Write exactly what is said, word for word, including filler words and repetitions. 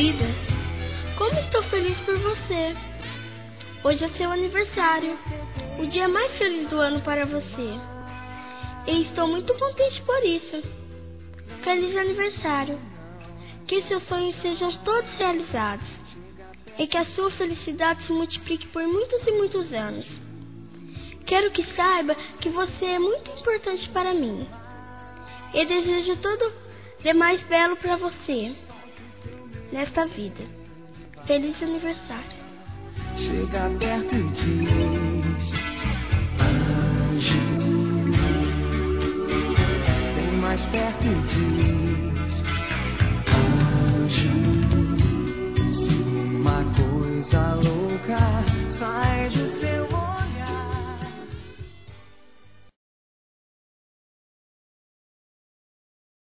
vida. Como estou feliz por você. Hoje é seu aniversário, o dia mais feliz do ano para você. E estou muito contente por isso. Feliz aniversário. Que seus sonhos sejam todos realizados. E que a sua felicidade se multiplique por muitos e muitos anos. Quero que saiba que você é muito importante para mim. E desejo tudo de mais belo para você nesta vida. Feliz aniversário. Chega perto de mim.